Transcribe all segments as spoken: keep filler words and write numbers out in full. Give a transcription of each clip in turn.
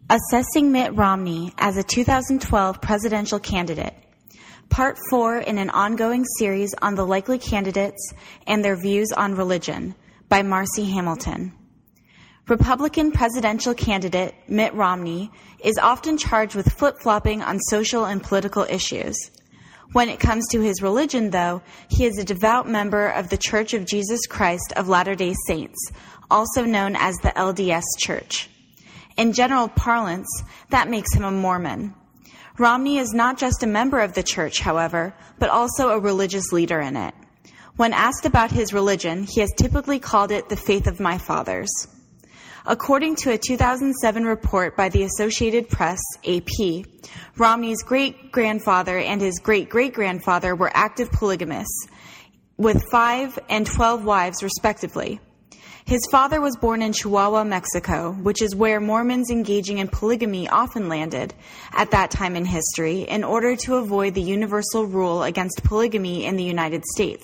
Assessing Mitt Romney as a two thousand twelve presidential candidate. Part four in an ongoing series on the likely candidates and their views on religion by Marcy Hamilton. Republican presidential candidate Mitt Romney is often charged with flip-flopping on social and political issues. When it comes to his religion, though, he is a devout member of the Church of Jesus Christ of Latter-day Saints, also known as the L D S Church. In general parlance, that makes him a Mormon. Romney is not just a member of the church, however, but also a religious leader in it. When asked about his religion, he has typically called it the faith of my fathers. According to a two thousand seven report by the Associated Press, A P, Romney's great-grandfather and his great-great-grandfather were active polygamists, with five and twelve wives, respectively. His father was born in Chihuahua, Mexico, which is where Mormons engaging in polygamy often landed at that time in history in order to avoid the universal rule against polygamy in the United States.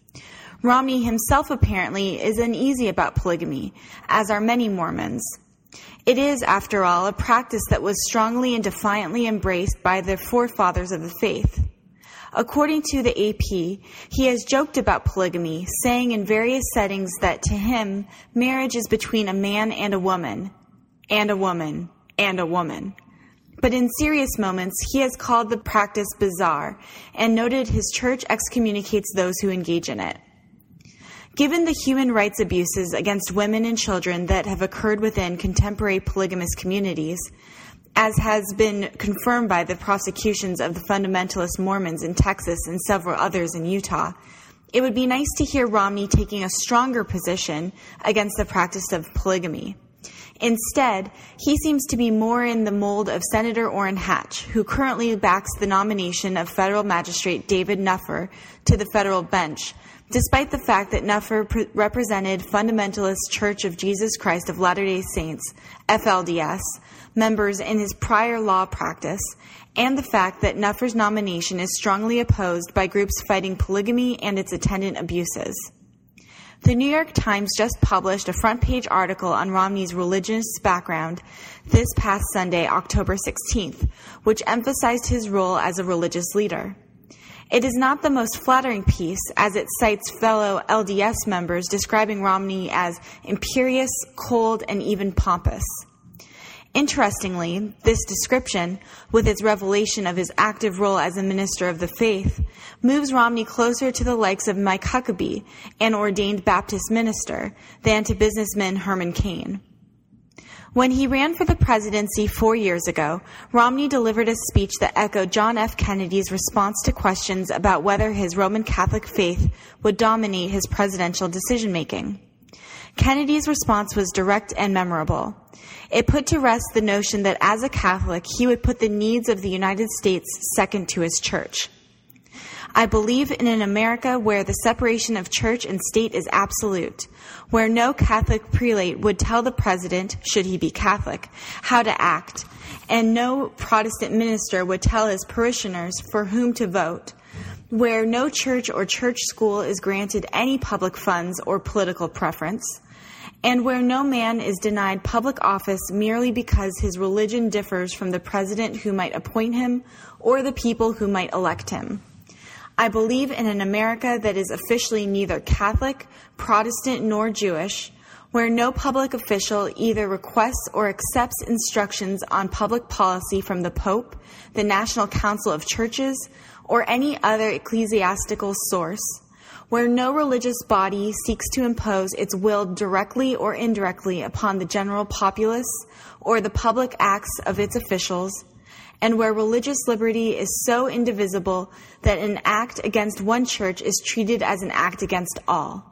Romney himself apparently is uneasy about polygamy, as are many Mormons. It is, after all, a practice that was strongly and defiantly embraced by the forefathers of the faith. According to the A P, he has joked about polygamy, saying in various settings that to him, marriage is between a man and a woman, and a woman, and a woman. But in serious moments, he has called the practice bizarre and noted his church excommunicates those who engage in it. Given the human rights abuses against women and children that have occurred within contemporary polygamous communities, as has been confirmed by the prosecutions of the fundamentalist Mormons in Texas and several others in Utah, it would be nice to hear Romney taking a stronger position against the practice of polygamy. Instead, he seems to be more in the mold of Senator Orrin Hatch, who currently backs the nomination of federal magistrate David Nuffer to the federal bench, despite the fact that Nuffer pre- represented Fundamentalist Church of Jesus Christ of Latter-day Saints, F L D S, members in his prior law practice, and the fact that Nuffer's nomination is strongly opposed by groups fighting polygamy and its attendant abuses. The New York Times just published a front-page article on Romney's religious background this past Sunday, October sixteenth, which emphasized his role as a religious leader. It is not the most flattering piece, as it cites fellow L D S members describing Romney as imperious, cold, and even pompous. Interestingly, this description, with its revelation of his active role as a minister of the faith, moves Romney closer to the likes of Mike Huckabee, an ordained Baptist minister, than to businessman Herman Cain. When he ran for the presidency four years ago, Romney delivered a speech that echoed John F. Kennedy's response to questions about whether his Roman Catholic faith would dominate his presidential decision-making. Kennedy's response was direct and memorable. It put to rest the notion that as a Catholic, he would put the needs of the United States second to his church. I believe in an America where the separation of church and state is absolute, where no Catholic prelate would tell the president, should he be Catholic, how to act, and no Protestant minister would tell his parishioners for whom to vote, where no church or church school is granted any public funds or political preference, and where no man is denied public office merely because his religion differs from the president who might appoint him or the people who might elect him. I believe in an America that is officially neither Catholic, Protestant, nor Jewish, where no public official either requests or accepts instructions on public policy from the Pope, the National Council of Churches, or any other ecclesiastical source, where no religious body seeks to impose its will directly or indirectly upon the general populace or the public acts of its officials, and where religious liberty is so indivisible that an act against one church is treated as an act against all.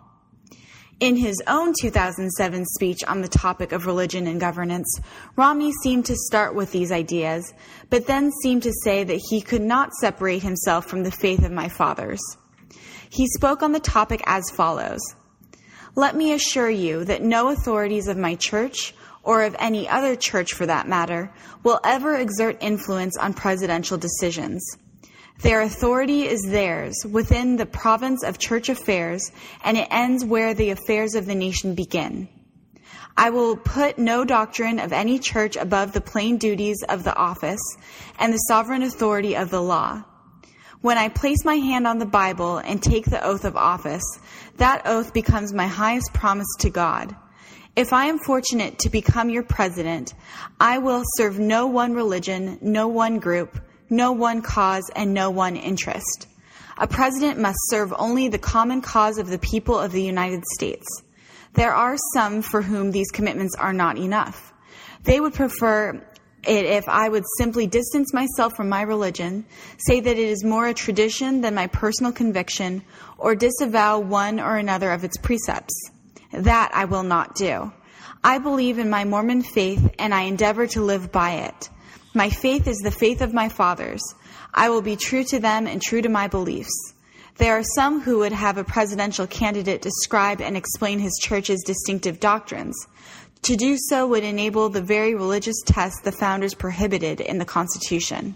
In his own two thousand seven speech on the topic of religion and governance, Romney seemed to start with these ideas, but then seemed to say that he could not separate himself from the faith of my fathers. He spoke on the topic as follows: "Let me assure you that no authorities of my church, or of any other church for that matter, will ever exert influence on presidential decisions. Their authority is theirs within the province of church affairs, and it ends where the affairs of the nation begin. I will put no doctrine of any church above the plain duties of the office and the sovereign authority of the law. When I place my hand on the Bible and take the oath of office, that oath becomes my highest promise to God. If I am fortunate to become your president, I will serve no one religion, no one group, no one cause, and no one interest. A president must serve only the common cause of the people of the United States. There are some for whom these commitments are not enough. They would prefer it if I would simply distance myself from my religion, say that it is more a tradition than my personal conviction, or disavow one or another of its precepts. That I will not do. I believe in my Mormon faith, and I endeavor to live by it. My faith is the faith of my fathers. I will be true to them and true to my beliefs. There are some who would have a presidential candidate describe and explain his church's distinctive doctrines. To do so would enable the very religious test the founders prohibited in the Constitution.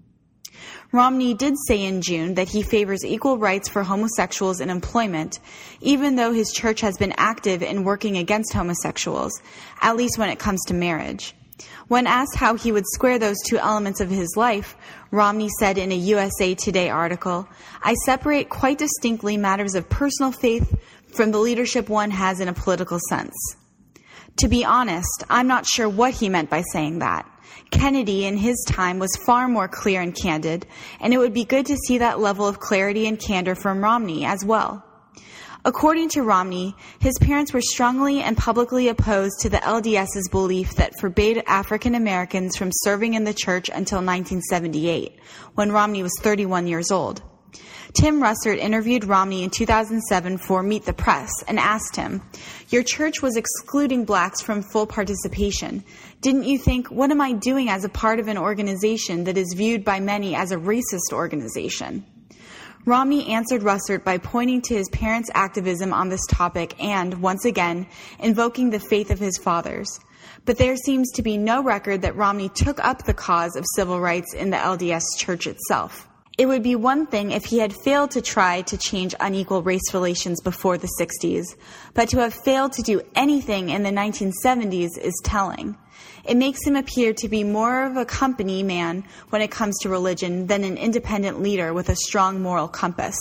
Romney did say in June that he favors equal rights for homosexuals in employment, even though his church has been active in working against homosexuals, at least when it comes to marriage. When asked how he would square those two elements of his life, Romney said in a U S A Today article, "I separate quite distinctly matters of personal faith from the leadership one has in a political sense." To be honest, I'm not sure what he meant by saying that. Kennedy in his time was far more clear and candid, and it would be good to see that level of clarity and candor from Romney as well. According to Romney, his parents were strongly and publicly opposed to the L D S's belief that forbade African Americans from serving in the church until nineteen seventy-eight, when Romney was thirty-one years old. Tim Russert interviewed Romney in two thousand seven for Meet the Press and asked him, "Your church was excluding blacks from full participation. Didn't you think, what am I doing as a part of an organization that is viewed by many as a racist organization?" Romney answered Russert by pointing to his parents' activism on this topic and, once again, invoking the faith of his fathers. But there seems to be no record that Romney took up the cause of civil rights in the L D S church itself. It would be one thing if he had failed to try to change unequal race relations before the sixties, but to have failed to do anything in the nineteen seventies is telling. It makes him appear to be more of a company man when it comes to religion than an independent leader with a strong moral compass.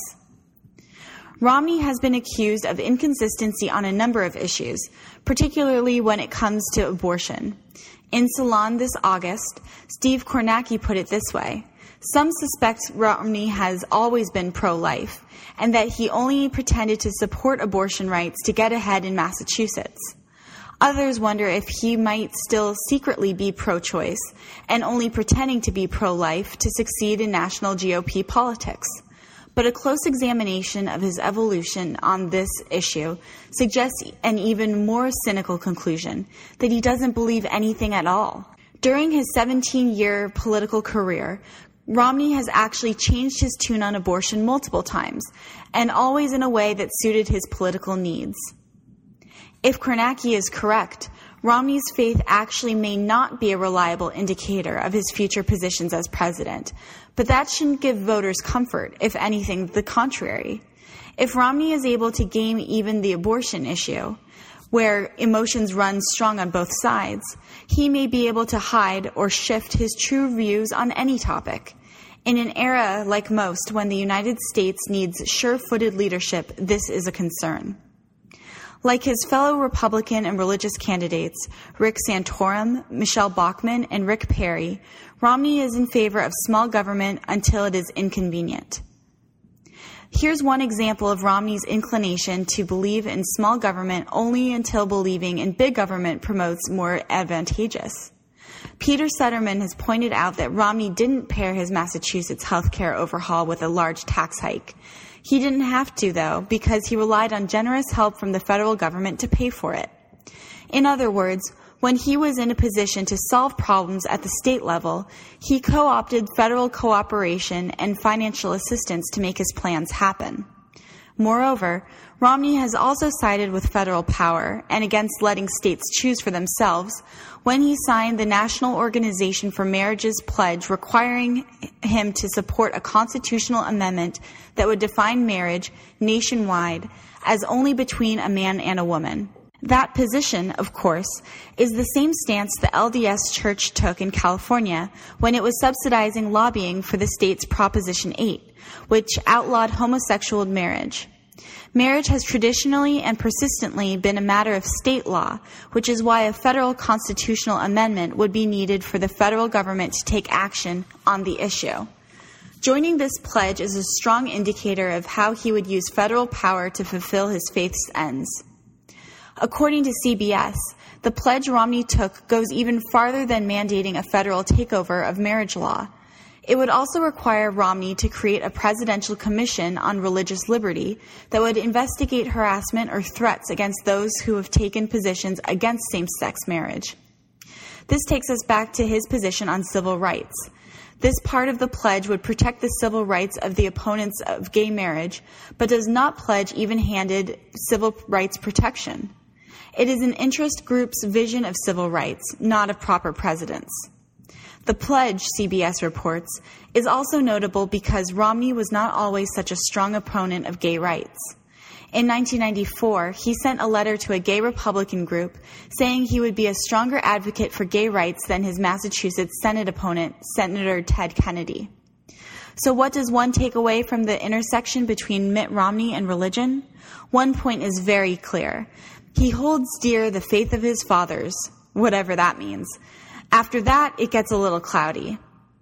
Romney has been accused of inconsistency on a number of issues, particularly when it comes to abortion. In Salon this August, Steve Kornacki put it this way: "Some suspect Romney has always been pro-life, and that he only pretended to support abortion rights to get ahead in Massachusetts. Others wonder if he might still secretly be pro-choice and only pretending to be pro-life to succeed in national G O P politics. But a close examination of his evolution on this issue suggests an even more cynical conclusion, that he doesn't believe anything at all. During his seventeen-year political career, Romney has actually changed his tune on abortion multiple times, and always in a way that suited his political needs. If Kornacki is correct, Romney's faith actually may not be a reliable indicator of his future positions as president, but that shouldn't give voters comfort, if anything, the contrary. If Romney is able to game even the abortion issue, where emotions run strong on both sides, he may be able to hide or shift his true views on any topic. In an era like most when the United States needs sure-footed leadership, this is a concern. Like his fellow Republican and religious candidates, Rick Santorum, Michelle Bachmann, and Rick Perry, Romney is in favor of small government until it is inconvenient. Here's one example of Romney's inclination to believe in small government only until believing in big government promotes more advantageous. Peter Sutterman has pointed out that Romney didn't pair his Massachusetts healthcare overhaul with a large tax hike. He didn't have to, though, because he relied on generous help from the federal government to pay for it. In other words, when he was in a position to solve problems at the state level, he co-opted federal cooperation and financial assistance to make his plans happen. Moreover, Romney has also sided with federal power and against letting states choose for themselves when he signed the National Organization for Marriage's pledge requiring him to support a constitutional amendment that would define marriage nationwide as only between a man and a woman. That position, of course, is the same stance the L D S Church took in California when it was subsidizing lobbying for the state's Proposition eight, which outlawed homosexual marriage. Marriage has traditionally and persistently been a matter of state law, which is why a federal constitutional amendment would be needed for the federal government to take action on the issue. Joining this pledge is a strong indicator of how he would use federal power to fulfill his faith's ends. According to C B S, the pledge Romney took goes even farther than mandating a federal takeover of marriage law. It would also require Romney to create a presidential commission on religious liberty that would investigate harassment or threats against those who have taken positions against same-sex marriage. This takes us back to his position on civil rights. This part of the pledge would protect the civil rights of the opponents of gay marriage, but does not pledge even-handed civil rights protection. It is an interest group's vision of civil rights, not a proper president's. The pledge, C B S reports, is also notable because Romney was not always such a strong opponent of gay rights. In nineteen ninety-four, he sent a letter to a gay Republican group saying he would be a stronger advocate for gay rights than his Massachusetts Senate opponent, Senator Ted Kennedy. So what does one take away from the intersection between Mitt Romney and religion? One point is very clear. He holds dear the faith of his fathers, whatever that means. After that, it gets a little cloudy.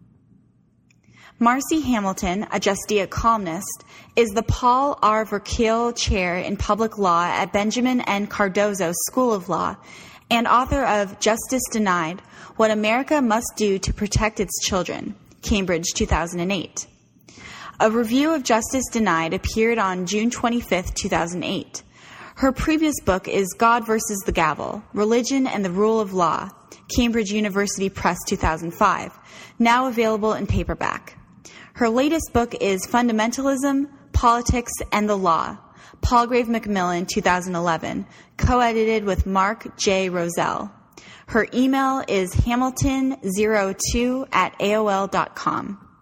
Marcy Hamilton, a Justia columnist, is the Paul R. Verkeel Chair in Public Law at Benjamin N. Cardozo School of Law and author of Justice Denied, What America Must Do to Protect Its Children, Cambridge, two thousand eight. A review of Justice Denied appeared on June twenty-fifth, two thousand eight. Her previous book is God versus the Gavel, Religion and the Rule of Law, Cambridge University Press, two thousand five, now available in paperback. Her latest book is Fundamentalism, Politics, and the Law, Palgrave Macmillan, two thousand eleven, co-edited with Mark J. Roselle. Her email is hamilton zero two at A O L dot com.